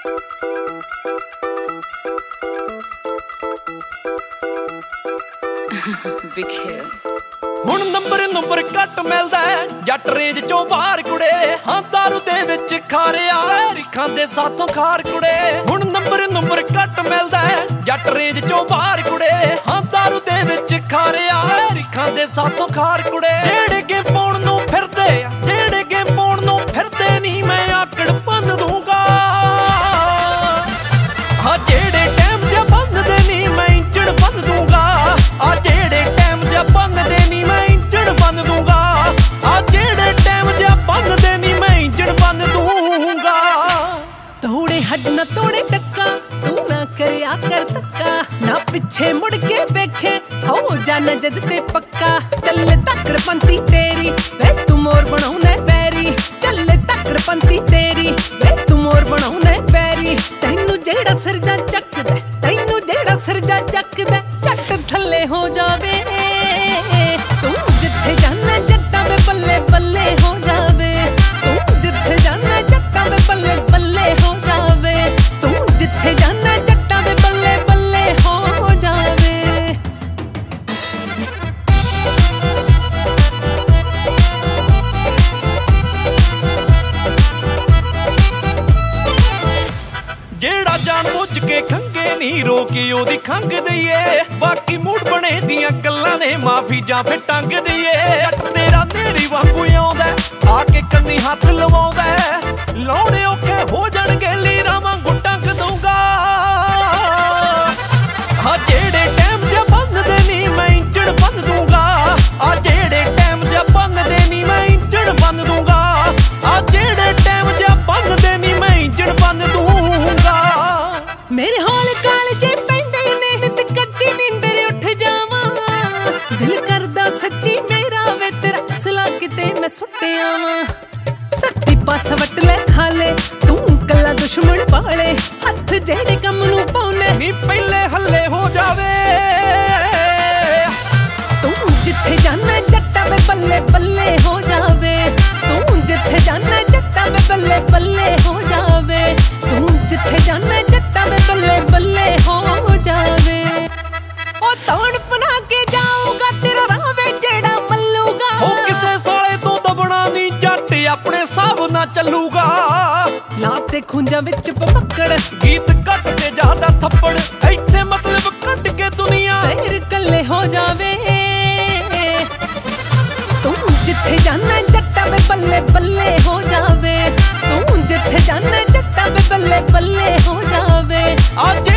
ਵਿਖੇ ਹੁਣ ਨੰਬਰ ਘੱਟ ਮਿਲਦਾ ਜੱਟ ਰੇਂਜ ਚੋਂ ਬਾਹਰ ਕੁੜੇ, ਹਾਂ ਦਾਰੂ ਦੇ ਵਿੱਚ ਖਾਰਿਆ ਰਿਖਾਂ ਦੇ ਸਾਥੋਂ ਖਾਰ ਕੁੜੇ। ਹੁਣ ਨੰਬਰ ਘੱਟ ਮਿਲਦਾ ਜੱਟ ਰੇਂਜ ਚੋਂ ਬਾਹਰ ਕੁੜੇ, ਹਾਂ ਦਾਰੂ ਦੇ ਵਿੱਚ ਖਾਰਿਆ ਰਿਖਾਂ ਦੇ ਸਾਥੋਂ ਖਾਰ ਕੁੜੇ। ਜਿਹੜੇ ਗੇਮ ਪਾਉਣ ਨੂੰ ਫਿਰਦੇ ਆ, ਜਿਹੜੇ ਗੇਮ ਪਾਉਣ ਨੂੰ ਫਿਰਦੇ ਨਹੀਂ ਮੈਂ ਆਕੜ ਭੰਨ ਦੂੰਗਾ। ਹਾਂ ਜਿਹੜੇ ਟਾਈਮ ਦੇ ਬੰਨਦੇ ਨਹੀਂ ਮੈਂ ਇੰਜਣ ਬੰਨ ਦੂੰਗਾ। ਆ ਜਿਹੜੇ ਟਾਈਮ ਦੇ ਬੰਨਦੇ ਨਹੀਂ ਮੈਂ ਇੰਜਣ ਬੰਨ ਦੂੰਗਾ। ਆ ਜਿਹੜੇ ਟਾਈਮ ਦੇ ਬੰਨਦੇ ਨਹੀਂ ਮੈਂ ਇੰਜਣ ਬੰਨ ਦੂੰਗਾ। ਤੋੜੇ ਹੱਡ ਨਾ ਤੋੜੇ ਟੱਕਾ, ਤੂੰ ਨਾ ਕਰਿਆ ਕਰ ਧੱਕਾ, ਨਾ ਪਿੱਛੇ ਮੁੜ ਕੇ ਵੇਖੇ ਹੋ ਜਾਣਾ ਜਦ ਤੇ ਪੱਕਾ। ਚੱਲੇ ਧੱਕੜ ਪੰਤੀ ਤੇਰੀ ਵੇ ਤੂੰ ਮੋਰ ਬਣਾਉਣਾ ਬੈਰੀ, ਚੱਲੇ ਧੱਕੜ ਪੰਤੀ ਤੇਰੀ ਵੇ ਤੂੰ ਮੋਰ ਬਣਾਉਣਾ ਬੈਰੀ। ਤੈਨੂੰ ਜਿਹੜਾ ਸਿਰਜਾ ਚੱਕਦਾ, ਤੈਨੂੰ ਜਿਹੜਾ ਸਿਰਜਾ ਚੱਕਦਾ ਝੱਟ ਥੱਲੇ ਹੋ ਜਾਵੇ। ਤੂੰ ਜਿੱਥੇ ਜਾਣਾ ਜੱਟਾਂ ਵੇ ਬੱਲੇ ਬੱਲੇ ਹੋ ਜਾਵੇ। ਤੂੰ ਜਿੱਥੇ ਜਾਣਾ ਜੱਟਾਂ ਵੇ ਬੱਲੇ ਬੱਲੇ ਹੋ ਜਾਵੇ। ਤੂੰ ਜਿੱਥੇ ਜਾਣਾ ਜੱਟਾਂ ਵੇ ਬੱਲੇ ਬੱਲੇ ਹੋ ਜਾਵੇ। ਜਿਹੜਾ ਜਾਣ ਬੁੱਝ ਕੇ ਖੰਗੇ ਨਹੀਂ ਰੋਕੇ ਉਹਦੀ ਖੰਗ ਦਈਏ। ਬਾਕੀ ਮੂਡ ਬਣੇ ਦੀਆਂ ਗੱਲਾਂ ਨੇ ਮਾਫੀ ਜਾਂ ਫਿਰ ਟੰਗ ਦਈਏ। ਜੱਟ ਤੇਰਾ ਨੇਰੀ ਵਾਂਗੂ ਆਉਂਦਾ ਆ ਕੇ ਕੰਨੀ ਹੱਥ ਲਵਾਉਂਦਾ, ਲਾਉਣੇ ਔਖੇ ਹੋ ਜਾਣਗੇ ਲੀਰਾਂ ਵਾਂਗੂ ਟੰਗ ਦਊਂਗਾ। ਆ ਜਿਹੜੇ ਟਾਈਮ ਦੇ ਬੰਨਦੇ ਨਹੀਂ ਮੈਂ ਇੰਜਣ ਬੰਨ ਦੂੰਗਾ। ਆ ਜਿਹੜੇ ਟਾਈਮ ਦੇ ਬੰਨਦੇ ਨਹੀਂ ਮੈਂ ਇੰਜਣ ਬੰਨ ਦੂੰਗਾ। ਆ ਜਿਹੜੇ ਟਾਈਮ ਦੇ ਬੰਨਦੇ ਨਹੀਂ ਮੈਂ ਇੰਜਣ ਬੰਨ ਦੂੰਗਾ। ਮੇਰੇ ਹੌਲ ਕਾਲਜੇ ਪੈਂਦੇ ਨੇ ਨਿਤ ਕੱਚੀ ਨੀਂਦਰ ਉੱਠ ਜਾਵਾਂ। ਦਿਲ ਕਰਦਾ ਸੱਚੀ ਮੇਰਾ ਵੇ ਤੇਰਾ ਅਸਲਾ ਕਿਤੇ ਮੈਂ ਸੁੱਟਿਆ ਵਾਂ। ਸੱਤੀ ਪਾਸ ਵਟ ਲੈ ਖਾਲੇ ਤੂੰ ਕੱਲਾ ਦੁਸ਼ਮਣ ਪਾਲੇ, ਹੱਥ ਜਿਹੜੇ ਕੰਮ ਨੂੰ ਪਾਉਨੇ ਨੀ ਪਹਿਲੇ ਹੱਲੇ ਹੋ ਜਾਵੇ। ਤੂੰ ਜਿੱਥੇ ਜਾਣਾ ਜੱਟਾਂ ਵੇ ਬੱਲੇ ਬੱਲੇ ਹੋ ਜਾਵੇ। ਤੂੰ ਜਿੱਥੇ ਜਾਣਾ ਜੱਟਾਂ ਵੇ ਬੱਲੇ ਬੱਲੇ ਹੋ ਜਾਵੇ। ਤੂੰ ਜਿੱਥੇ ਜਾਣਾ ਜੱਟਾਂ ਵੇ ਬੱਲੇ ਬੱਲੇ ਹੋ ਜਾਵੇ। ਉਹ ਤੌਣ ਬਣਾ ਕੇ ਜਾਊਗਾ ਤੇਰਾ ਰਾਹ ਵੇ ਜਿਹੜਾ ਮੱਲੂਗਾ। ਉਹ ਕਿਸੇ ਸਾਲੇ ਤੋਂ ਦਬਣਾ ਨਹੀਂ ਜੱਟ ਆਪਣੇ ਹਿਸਾਬ ਨਾਲ ਚੱਲੂਗਾ। ਲਾਤੇ ਖੁੰਝਾਂ ਵਿੱਚ ਪਪਕੜ ਗੀਤ ਕੱਟ ਕੇ ਜ਼ਿਆਦਾ ਥੱਪੜ, ਇੱਥੇ ਮਤਲਬ ਕੱਢ ਕੇ ਦੁਨੀਆ ਫੇਰ ਕੱਲੇ ਹੋ ਜਾਵੇ। ਤੂੰ ਜਿੱਥੇ ਜਾਣਾ ਜੱਟਾਂ ਵੇ ਬੱਲੇ ਬੱਲੇ ਹੋ ਜਾਵੇ। ਤੂੰ ਜਿੱਥੇ ਜਾਣਾ ਜੱਟਾਂ ਵੇ ਬੱਲੇ ਬੱਲੇ ਹੋ ਜਾਵੇ। ਅੱਜ